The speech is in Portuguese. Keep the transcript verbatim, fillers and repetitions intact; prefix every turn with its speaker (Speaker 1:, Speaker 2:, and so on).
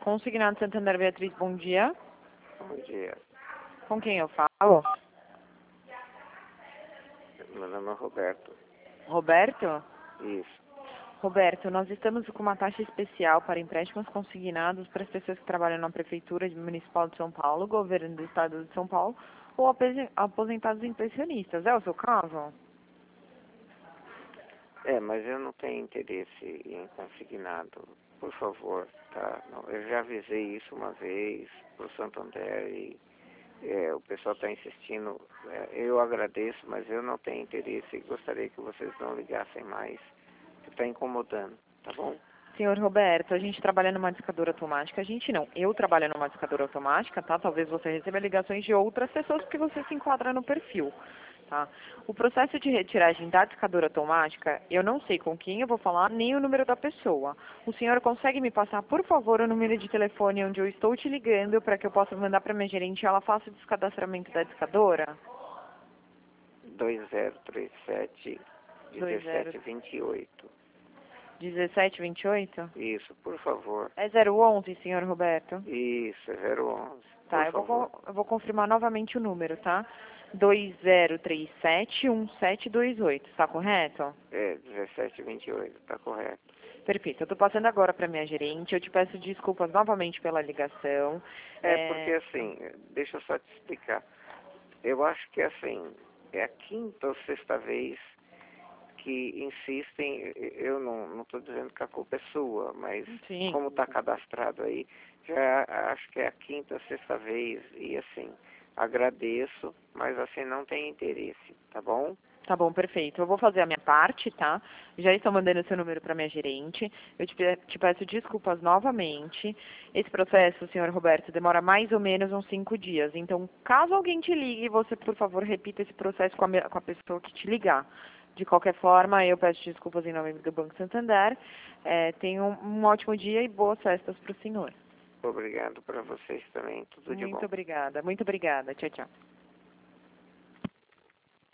Speaker 1: Consignado Santander Beatriz, bom dia.
Speaker 2: Bom dia.
Speaker 1: Com quem eu falo?
Speaker 2: Meu nome é Roberto.
Speaker 1: Roberto?
Speaker 2: Isso.
Speaker 1: Roberto, nós estamos com uma taxa especial para empréstimos consignados para as pessoas que trabalham na Prefeitura Municipal de São Paulo, Governo do Estado de São Paulo, ou apos- aposentados e pensionistas. É o seu caso?
Speaker 2: É, mas eu não tenho interesse em consignado. Por favor, tá? Não, eu já avisei isso uma vez pro Santander e é, o pessoal está insistindo. É, eu agradeço, mas eu não tenho interesse e gostaria que vocês não ligassem mais. Está incomodando, tá bom?
Speaker 1: Senhor Roberto, a gente trabalha numa discadora automática. A gente não. Eu trabalho numa discadora automática, tá? Talvez você receba ligações de outras pessoas porque você se enquadra no perfil, tá? O processo de retiragem da discadora automática, eu não sei com quem eu vou falar, nem o número da pessoa. O senhor consegue me passar, por favor, o número de telefone onde eu estou te ligando para que eu possa mandar para minha gerente e ela faça o descadastramento da discadora?
Speaker 2: dois zero três sete,
Speaker 1: dois zero
Speaker 2: dezessete vinte e oito.
Speaker 1: dezessete vinte e oito?
Speaker 2: Isso, por favor.
Speaker 1: É zero onze, senhor Roberto?
Speaker 2: Isso, é zero onze.
Speaker 1: Tá,
Speaker 2: Por
Speaker 1: eu vou,
Speaker 2: favor.
Speaker 1: co- eu vou confirmar novamente o número, tá? dois zero três sete um sete dois oito, está correto?
Speaker 2: É, dezessete vinte e oito, tá correto.
Speaker 1: Perfeito, eu estou passando agora para minha gerente, eu te peço desculpas novamente pela ligação.
Speaker 2: É, porque assim, deixa eu só te explicar. Eu acho que assim, é a quinta ou sexta vez que insistem, eu não estou dizendo que a culpa é sua, mas
Speaker 1: Sim.
Speaker 2: como está cadastrado aí, já acho que é a quinta ou sexta vez e assim, agradeço, mas assim não tem interesse, tá bom?
Speaker 1: Tá bom, perfeito. Eu vou fazer a minha parte, tá? Já estou mandando seu número para minha gerente. Eu te, pe- te peço desculpas novamente. Esse processo, senhor Roberto, demora mais ou menos uns cinco dias. Então, caso alguém te ligue, você, por favor, repita esse processo com a, me- com a pessoa que te ligar. De qualquer forma, eu peço desculpas em nome do Banco Santander. É, tenha um, um ótimo dia e boas festas para o senhor.
Speaker 2: Obrigado para vocês também, tudo de bom.
Speaker 1: Muito obrigada, muito obrigada. Tchau, tchau.